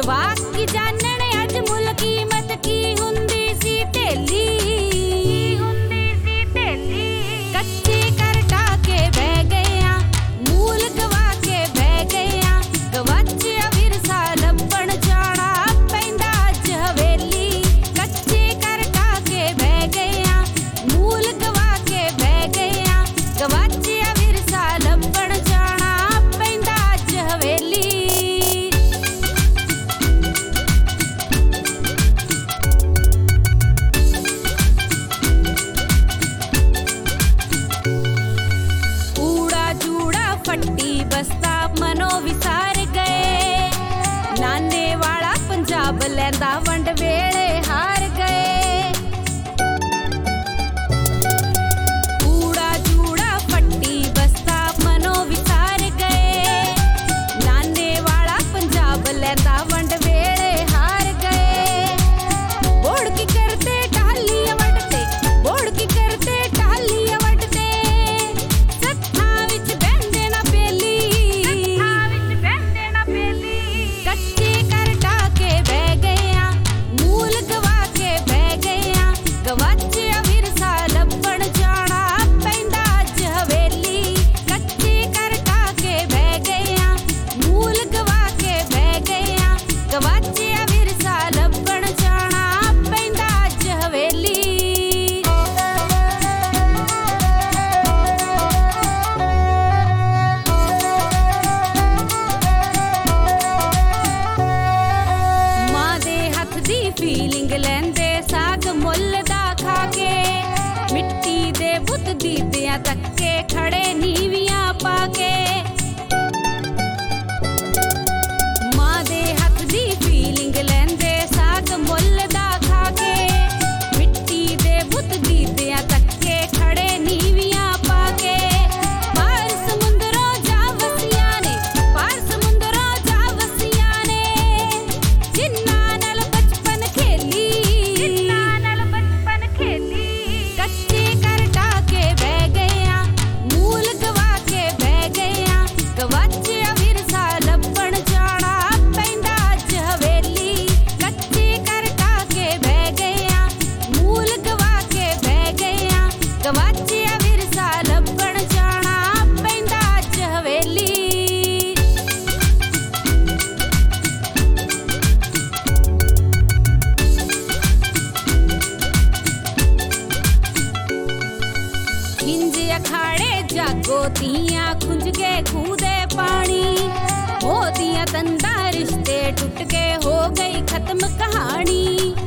ਜਵਾਕ ਕੀ ਜਾਣਣ ਅੱਜ ਮੁੱਲ ਕੀਮਤ ਕੀ ਹੁੰਦੀ ਸੀ ਢੇਲੀ ਕੱਚੇ ਕਰ ਢਾਕੇ ਬਹਿ ਗਏ ਆ ਮੂਲ ਗਵਾ ਕੇ ਬਹਿ ਗਏ ਆ ਗਵਾਚਿਆ ਵਿਰਸਾ ਲੱਭਣ ਜਾਣਾ ਪੈਂਦਾ ਅੱਜ ਹਵੇਲੀ ਕੱਚੇ ਕਰ ਢਾਕੇ ਬਹਿ ਗਏ ਆ ਮੂਲ ਗਵਾ ਕੇ ਬਹਿ ਗਏ ਆ ਗਵਾਚਿਆ ਵਿਰਸਾ ਲੱਭਣ ਜਾਣਾ ਪੈਂਦਾ ਅੱਜ ਹਵੇਲੀ ਫੱਟੀ ਬਸਤਾ ਮਨੋ ਵਿਸਾਰ ਗਏ ਨਾਨੇ ਵਾਲਾ ਪੰਜਾਬ ਲੈਂਦਾ ਵੰਡ ਵੇਲੇ ਹਾਰ ਗਏ ਕੂੜਾ ਜੂੜਾ ਫੱਟੀ ਬਸਤਾ ਮਨੋ ਵਿਸਾਰ ਗਏ ਨਾਨੇ ਵਾਲਾ ਪੰਜਾਬ ਲੈਂਦਾ ਵੰਡ ਵੇਲੇ ਹਾਰ ਗਏ ਬੋੜ ਕੀ ਕਰਦੇ ਟਾਹਲੀਆਂ ਵੱਢਦੇ ਬੋੜ ਕੀ ਕਰਦੇ ਟਾਹਲੀਆਂ ਵੱਢਦੇ ਸੱਥਾਂ ਵਿੱਚ ਗਵਾਚਿਆ ਵਿਰਸਾ ਲੱਭਣ ਜਾਣਾ ਪੈਂਦਾ ਅੱਜ ਹਵੇਲੀ ਕੱਚੇ ਕਰ ਢਾਕੇ ਬਹਿ ਗਏ ਆ ਮੂਲ ਗਵਾ ਕੇ ਬਹਿ ਗਏ ਆ ਗਵਾਚਿਆ ਵਿਰਸਾ ਲੱਭਣ ਜਾਣਾ ਪੈਂਦਾ ਅੱਜ ਹਵੇਲੀ ਮਾਂ ਦੇ ਹੱਥ ਦੀ ਫੀਲਿੰਗ ਲੈਂਦੇ ਸਾਗ ਮੁੱਲ ਦਾ ਖਾ ਕੇ ਮਿੱਟੀ ਦੇ ਬੁੱਤ ਦੀਦਿਆਂ ਤੱਕੇ ਖੜੇ ਨੀਵੀਆਂ ਪਾ ਕੇ ਮਾਂ ਦੇ ਹੱਥ ਦੀ ਫੀਲਿੰਗ ਲੈਂਦੇ ਸਾਗ ਮੁੱਲ ਦਾ ਖਾ ਕੇ ਮਿੱਟੀ ਦੇ ਬੁੱਤ ਦੀਦਿਆਂ ਤੱਕੇ ਖੜੇ ਨੀਵੀਆਂ ਪਾ ਕੇ ਪਾਰ ਸਮੁੰਦਰੋਂ ਜਾ ਵਸੀਆਂ ਨੇ ਪਾਰ ਸਮੁੰਦਰੋਂ ਜਾ ਵਸੀਆਂ ਨੇ ਜਿਨ੍ਹਾਂ ਨਾਲ ਬਚਪਨ ਖੇਲੀ ਕੱਚੇ ਕਰ ਢਾਕੇ ਬਹਿ ਗਏ ਆ ਮੂਲ ਗਵਾ ਕੇ ਬਹਿ ਗਏ ਆ ਗਵਾਚਿਆ ਵਿਰਸਾ ਲੱਭਣ ਜਾਣਾ ਪੈਂਦਾ ਅੱਜ ਹਵੇਲੀ ਕੱਚੇ ਕਰ ਢਾਕੇ ਬਹਿ ਗਏ ਆ ਮੂਲ ਗਵਾ ਕੇ ਬਹਿ ਗਏ ਆ ਗਵਾਚਿਆ ਵਿਰਸਾ ਲੱਭਣ ਜਾਣਾ ਪੈਂਦਾ ਅੱਜ ਹਵੇਲੀ ਇੰਜ ਅਖਾੜੇ ਜਾਗੋ ਤੀਆਂ ਖੁੰਝ ਕੇ ਖੂਹ ਦੇ ਪਾਣੀ ਮੋਦੀਆਂ ਤੰਦਾਂ ਰਿਸ਼ਤੇ ਟੁੱਟ ਕੇ ਹੋ ਗਈ ਖਤਮ ਕਹਾਣੀ